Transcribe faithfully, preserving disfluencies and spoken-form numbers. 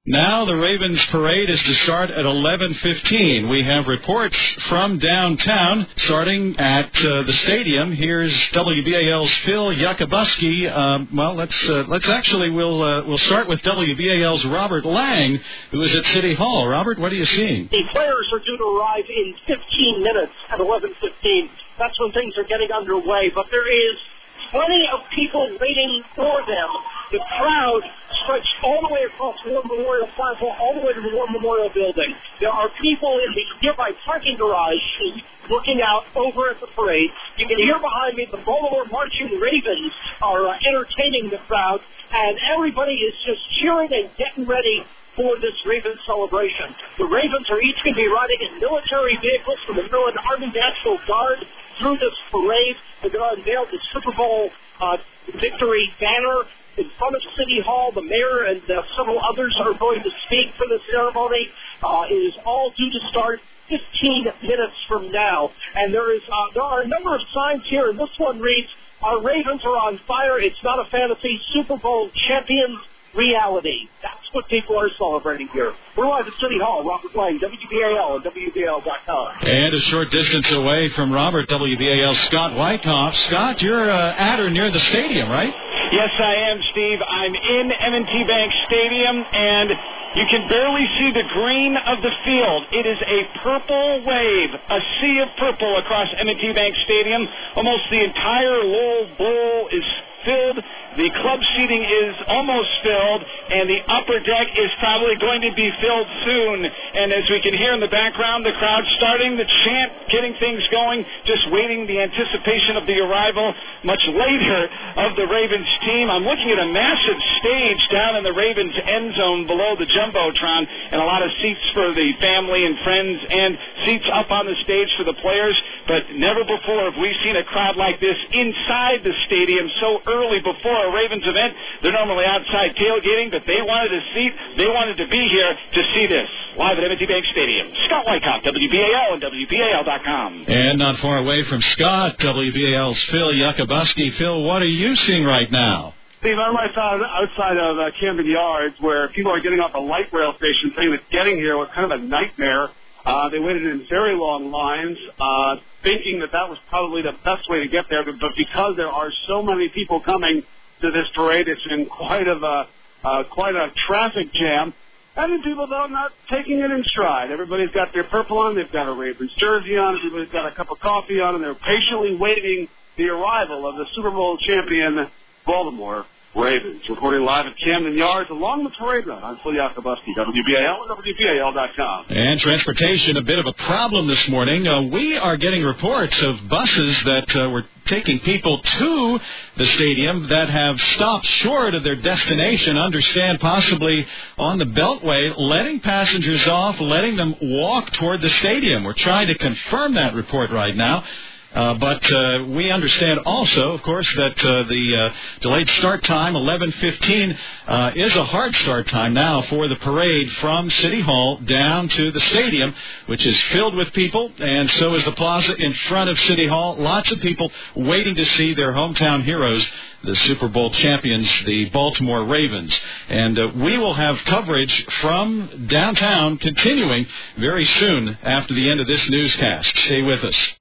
Now the Ravens parade is to start at eleven fifteen. We have reports from downtown starting at uh, the stadium. Here's W B A L's Phil Yakabuski. Um, well, let's uh, let's actually we'll uh, we'll start with W B A L's Robert Lang, who is at City Hall. Robert, what are you seeing? The players are due to arrive in fifteen minutes at eleven fifteen. That's when things are getting underway. But there is plenty of people waiting for them. The crowd stretched all the way across War Memorial Plaza, all the way to the War Memorial Building. There are people in the nearby parking garage looking out over at the parade. You can hear behind me the Baltimore Marching Ravens are uh, entertaining the crowd, and everybody is just cheering and getting ready for this Ravens celebration. The Ravens are each going to be riding in military vehicles from the Maryland Army National Guard through this parade. They're going to unveil the Super Bowl uh, victory banner in front of City Hall. The mayor and uh, several others are going to speak for the ceremony. Uh, it is all due to start fifteen minutes from now. And there is uh, there are a number of signs here, and this one reads, "Our Ravens are on fire. It's not a fantasy. Super Bowl champions reality." That's what people are celebrating here. We're live at City Hall. Robert Lang, W B A L and W B A L dot com. And a short distance away from Robert, W B A L's Scott Wyckoff. Scott, you're uh, at or near the stadium, right? Yes, I am, Steve. I'm in M and T Bank Stadium, and you can barely see the green of the field. It is a purple wave, a sea of purple across M and T Bank Stadium. Almost the entire Lowell Bowl is filled. The club seating is almost filled, and the upper deck is probably going to be filled soon. And as we can hear in the background, the crowd starting the chant, getting things going, just waiting the anticipation of the arrival much later of the Ravens team. I'm looking at a massive stage down in the Ravens end zone below the Jumbotron, and a lot of seats for the family and friends, and seats up on the stage for the players. But never before have we seen a crowd like this inside the stadium so early before a Ravens event. They're normally outside tailgating, but they wanted a seat. They wanted to be here to see this. Live at M and T Bank Stadium. Scott Wyckoff, W B A L and W B A L dot com. And not far away from Scott, W B A L's Phil Yakabuski. Phil, what are you seeing right now? Steve, I'm right outside of uh, Camden Yards, where people are getting off a light rail station, saying that getting here was kind of a nightmare. Uh, they waited in very long lines, uh, thinking that that was probably the best way to get there. But, but because there are so many people coming to this parade, it's been quite of a uh, quite a traffic jam. And people, though, not taking it in stride. Everybody's got their purple on. They've got a Ravens jersey on. Everybody's got a cup of coffee on, and they're patiently waiting the arrival of the Super Bowl champion Baltimore Ravens. Reporting live at Camden Yards along the parade route. I'm Phil Yakabuski, W B A L and W B A L dot com. And transportation, a bit of a problem this morning. Uh, we are getting reports of buses that uh, were taking people to the stadium that have stopped short of their destination, understand possibly on the Beltway, letting passengers off, letting them walk toward the stadium. We're trying to confirm that report right now. Uh, but uh, we understand also, of course, that uh, the uh, delayed start time, eleven fifteen, uh, is a hard start time now for the parade from City Hall down to the stadium, which is filled with people, and so is the plaza in front of City Hall. Lots of people waiting to see their hometown heroes, the Super Bowl champions, the Baltimore Ravens. And uh, we will have coverage from downtown continuing very soon after the end of this newscast. Stay with us.